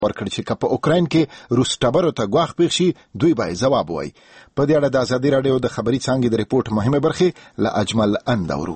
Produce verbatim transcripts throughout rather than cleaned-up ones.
ورکړ چې که په اوکراین کې روس ټبرو ته ګواښ پېښ شي دوی به ځواب وایي. په دې اړه د ازادي راډیو د خبري څانګې د ریپورت مهمه برخه له اجمل اندورو.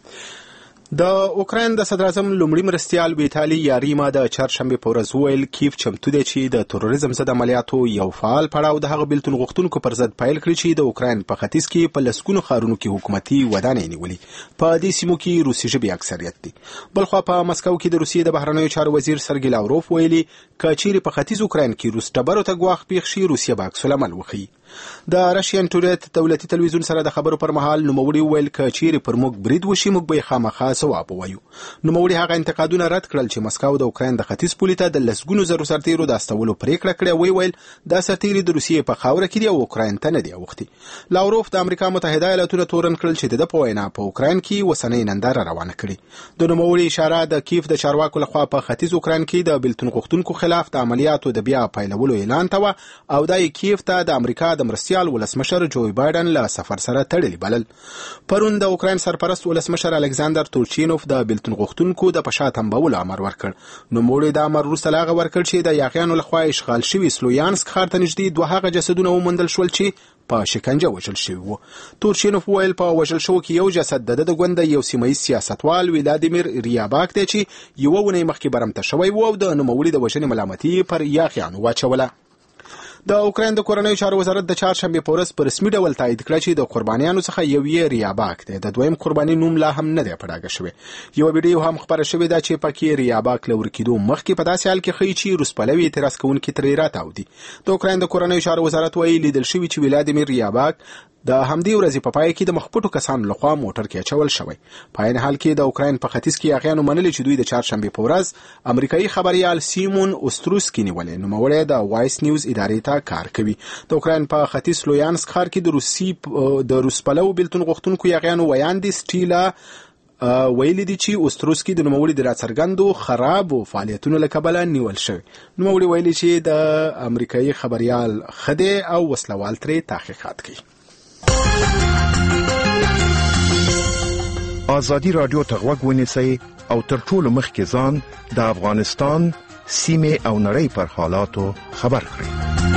د اوکراین د صدر اعظم لومړي مرستیال ویتالي یاریما د چهارشنبه په ورځ ویل کیف چمتو دی چې د تروریزم ضد عملیاتو یو فعال پړاو د هغه بیلتون غوښتونکو پر ضد پیل کړی چې د اوکراین په ختیځ کې په لسګونو ښارونو کې حکومتي ودانۍ نیولې. په دې سیمو کې روسي ژبې اکثریت دي. بلخوا په مسکو کې د روسیې د بهرنیو چارو وزیر سرګی لاوروف ویلي که چیرې په ختیځ اوکراین کې روس ټبرو ته ګواښ پېښ شي روسیه به عکس العمل وښيي. د راشین ټوریت دولتي تلویزیون سره د خبرو پر مهال نوموړي ویل که چیرې پر موږ برید وشي موږ به خامخا ځواب ووایو. نوموړي هغه انتقادونه رد کړل چې مسکو د اوکراین د ختیځ پولې ته د لسګونو زرو سرتیرو د استولو پریکړه کړې. وی ویل دا سرتیري د روسیې په خاوره کې دي او اوکراین ته نه دی اوښتي. لاوروف د امریکا متحده ایالاتونو تورن کړل چې د په وینا په اوکراین کې وسنۍ ننداره روانه کړي. د نوموړي اشاره د کیف د چارواکو لخوا په ختیځ اوکراین کې د بیلتون غوښتونکو خلاف د عملیاتو د بیا پیلولو اعلان ته او د کیف ته د امریکا د مرستیال ولسمشر جو بایدن له سفر سره تړلي بلل. پرون د اوکراین سرپرست ولسمشر الکساندر تورچینوف د بیلتون غوښتونکو د پشا تنبول امر ورکړ. نوموړي د امر وروسته لاغه ورکړ چې د یاغیانو لخوا اشغال شوي سلویانسک ښار ته نږدې دوه هغه جسدونه وموندل شول چې په شکنجه وژل شوي وو. تورچینوف ویل په وژل شوو کې یو جسد د د ګوند یو سیمهیز سیاستوال ولادیمیر ریاباک دی چې یوه ونې مخکې برمته شوی وو او د نوموړي د وژنې ملامتي پر یاغیانو واچوله. د اوکراین د کورنیو چارو وزارت د چهارشنبه په ورځ په رسمي ډول تایید کړ چې د قربانیانو څخه یو یې ریاباک دی. د دویم قرباني نوم لا هم نه دی په ډاګه شوی. یو ویډیو هم خبره شوې ده چې پکې ریاباک له ورکېدو مخکې په داسې حال کې ښیي چې روس پلوي اعتراض کوونکي ترې راتاودي. د اوکراین د کورنیو چارو وزارت وایي لیدل شوي چې ولادیمیر ریاباک د همدې ورځې په پای کې د مخپټو کسانو لخوا موټر کې اچول شوی. په عین حال کې د اوکراین په ختیځ کې یاغیانو منلي چې دوی د چهارشنبه په ورځ امریکایي خبريال سیمون اوستروسکي نیولې. نوموړی د وایس نیوز ادارې ته کار کوي. د اوکراین په ختیځ سلویانسک ښار کې د روسي د روس پلو بیلتون غوښتونکو یاغیانو ویاندي سټیلا ویلي دي چې اوستروسکي د نوموړي د راڅرګندو خرابو فعالیتونو له کبله نیول شوی. نوموړي ویلي چې د امریکایي خبريال خدای او وسلوال ترې تحقیقات کوي. ازادي رادیو ته غوږ ونیسئ او تر ټولو مخکې ځان د افغانستان سیمې او نړۍ پر حالاتو خبر کړئ.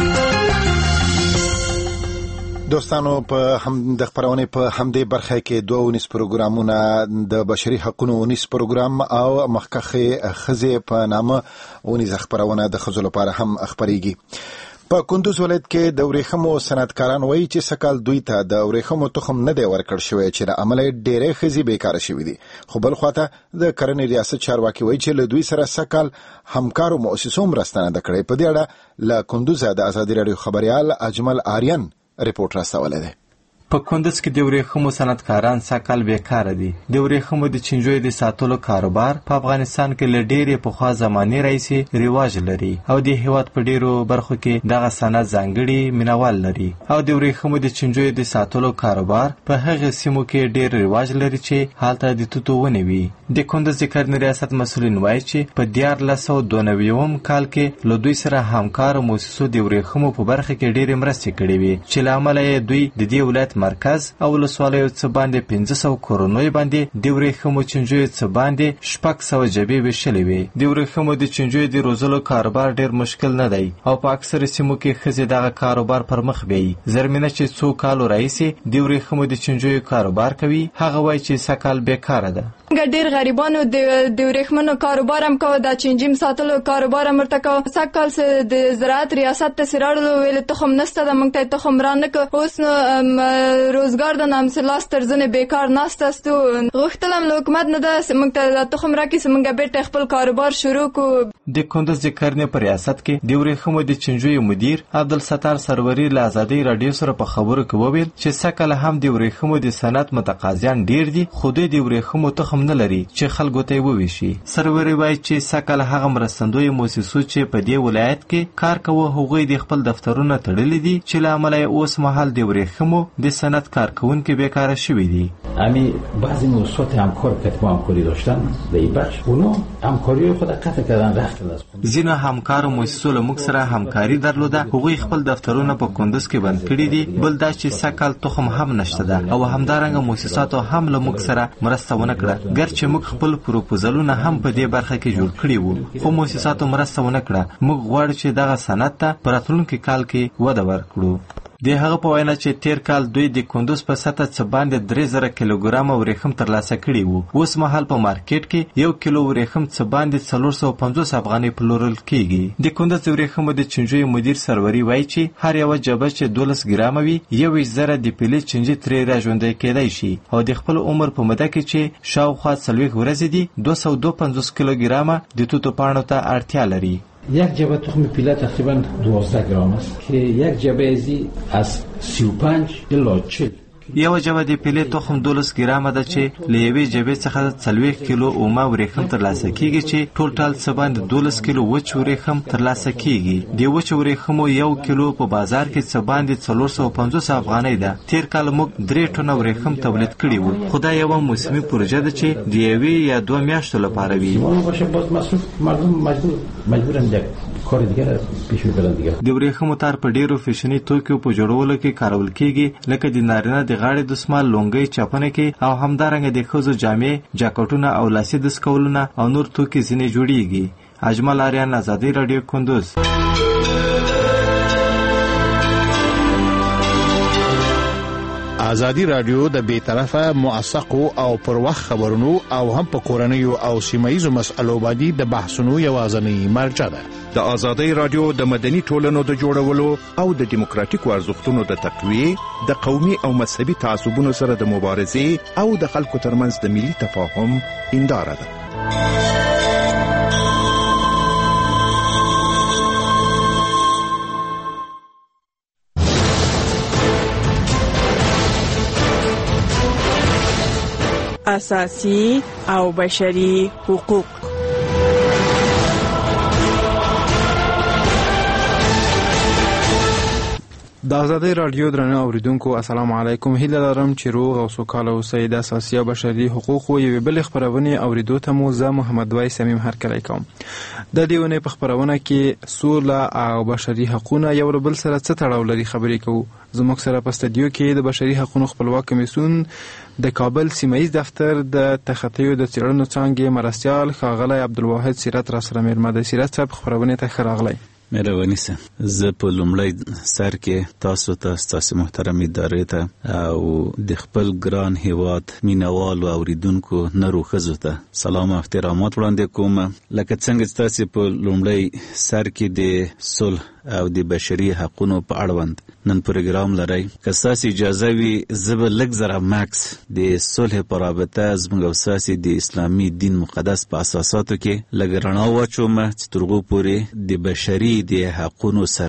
دوستانو په هم د خبرونه په همدې برخه کې دوه ونیس پروګرامونه د بشري حقوقو ونیس پروګرام او مخکخه خزه په نامه ونیس خبرونه د خزو لپاره هم خبريږي. په کندوز ولایت کې د ورېښمو صنعتکاران وایي چې سکال دوی ته د ورېښمو تخم نه دی ورکړ شوی چې د عمل ډېرې ښځې بیکاره شوي دي. خو بل خواته د کرنې ریاست چارواکي وایي چې له دوی سره سکال همکارو مؤسسو مرسته نه ده کړې. په دې اړه له کندوزه د ازادي راډیو خبريال اجمل آریان ریپورت راستولی دی. په کندوز کې د ورېښمو صنعتکاران سږ کال بیکاره دي. د ورېښمو د چینجیو د ساتلو کاروبار په افغانستان کې له ډېرې پخوا زمانې راهیسې رواج لري او د هېواد په ډېرو برخو کې دغه صنعت ځانګړي مینوال لري او د ورېښمو د چینجیو د ساتلو کاروبار په هغې سیمو کې ډېر رواج لري چې هلته د توتو ونې وي. د کندوز د کرنې ریاست مسؤلین وایي چې په دیارلس سوه دوه نوي کال کې له دوی سره همکارو مؤسسو د ورېښمو په برخه کې ډېرې مرستې کړې وي چې له امله یې دوی د دې ولایت مرکز او ولسوالیو څه باندې پنځه سوه کورونو باندې د ورېښمو چینجیو څه باندې شپږ سوه جبې ویشلې وي. د ورېښمو د چینجیو د روزلو کاروبار ډېر مشکل نه دی او په اکثره سیمو کې ښځې دغه کاروبار پر مخ بیایي. زرمینه چې څو کالو راهیسې د ورېښمو د چینجیو کاروبار کوي هغه وایي چې سږ کال بیکاره ده. ډېر غریبانو د ورېښمو کاروبار هم کوه د چینجیم ساتلو کاروبار هم ورته کوه. سږ کال څه د زراعت ریاست ته سراړلو ویل تخم نسته ده موږ ته تخم را نه که اوس نو روزګار د نام سلاس تر ځنې بیکار ناست استو غوښتل هم له حکومت نه ده موږ ته تخم راکړي چې موږ بیرته خپل کاروبار شروع کړو. د کندوز د کرنې په ریاست کې د ورېښمو د چینجیو مدیر عبدالستار سروري له ازادۍ راډیو سره په خبرو کې وویل چې سږ کال هم د ورېښمو د صنعت متقاضیان ډېر دي خو دوی د ورېښمو تخم نه لري چې خلکو ته یې وویشي. سروري وایي چې سږ کال هغه مرستندویه مؤسسو چې په دې ولایت کې کار کوه هغوی د خپل دفترونه تړلي دي چې له امله یې اوس مهال د ورېښمو د صنعت کارکونکي بیکاره شوي دي. امی بعضی موضوعات همکار که ما همکاری داشتن در این بخش اونا همکاری خود قطع کردن رفتن از خود. ځینو همکارو موسسو له موږ سره همکاري درلوده، هغوی خپل دفترونه په کندوز کې بند کړي دي. بل دا چې سکل تخم هم نشته ده او همدارنګه موسساتو هم له موږ سره مرسته ونه کړه. ګرچې موږ خپل پروپوزلونه هم په دې برخه کې جوړ کړي وو، خو موسساتو مرسته ونه کړه. موږ غواړو چې دغه صنعت ته په راتلونکي کال کې وده ورکړو. د هغه په وینا چې تیر کال دوی د کندوز په سطح څه باندې درې زره کیلوګرام ورېښم ترلاسه کړي وو. اوس مهال په مارکیټ کې یو کیلو ورېښم څه باندې څلور سوه پنځوس افغانۍ پلورل کیږي. د کندوز د ورېښمو د چینجیو مدیر سروري وایي چې هر یوه جبه چې دولس ګرامه وي یوویشت زره د پیلې چینجي ترې راژوندی کیدای شي او د خپل عمر په موده کې چې شاوخوا څلوېښت ورځې دي دوه سوه دوه پنځوس کیلوګرامه د توتو پاڼو ته اړتیا لري. یک جبه تخم پیله تقریبا دوازده گرم است که یک جبه ازی از سی و پنج الی چهل. یو جبه د پیلې تخم دولس ګرامه ده چې له یوې جبې څخه څلوېښت کیلو اومه ورېښم ترلاسه کیږي چې ټوټال څه باندې دولس کیلو وچ ورېښم ترلاسه کیږي. د وچ ورېښمو یو کیلو په بازار کې څه باندې څلور سوه پنځوس افغانۍ ده. تیر کال موږ درې ټنه ورېښم تولید کړي وو، خو دا یوه موسمي پروژه ده چې د یوې یا دوه میاشتو لپاره وي. د ورېښمو تار په ډیرو فیشني توکیو په جوړولو کې کارول کیږي، لکه د نارینه د غاړې دستمال، لونګۍ، چاپنه کې او همدارنګه د ښځو جامې، جاکټونه او لاسي دستکولونه او نور توکي ځینې جوړیږي. اجمل آریان، آزادی رادیو، کندوز. آزادی رادیو د بیطرفه، موثقو او پر وخت خبرونو او هم په کورنیو او سیمایي مسألو باندې د بحثونو یوازینی مرجع ده. د آزادی رادیو د مدني ټولنو د جوړولو او د دیموکراتیکو ارزښتونو د تقویې، د قومي او مذهبي تعصبونو سره د مبارزې او د خلکو ترمنځ د ملي تفاهم هنداره ده. اساسی او بشري حقوق. د آزادی رادیو درنو اوریدونکو السلام علیکم. هیله لرم چې روغ او سوکاله اوسئ. د اساسي او بشري حقوقو یوې بلې خپرونې اوریدو ته مو زه محمد وای سمیم هرکلی کوم. د دې ونې په خپرونه کې سوله او بشري حقوقونه یو له بل سره څه تړاو لري خبرې کوو. زموږ سره په استودیو کې د بشري حقوقو خپلواک کمیسیون د کابل سیمایي دفتر د تخطیو د څېړنو څانګې مرستیال ښاغلی عبدالواحد سیرت را سره مېلمه دی. سیرت صاحب خپرونې ته ښه راغلی. مهرباني سه. زه په لومړی سر کې تاسو ته ستاسو محترم ادارې ته او د خپل ګران هیواد مینوالو اوریدونکو نرو ښځو ته سلام او احترامات وړاندې کوم. لکه څنګه چې تاسو په لومړی سر کې د صلح او د بشري حقوقو په اړوند نن پروګرام لري. که تاسو اجازه وي زه به لږ زره ماکس د صلح په رابطه زموږ او تاسو د اسلامي دین مقدس په اساساتو کې لږ رڼا واچوم چې ترغو پورې د بشري د حقوقو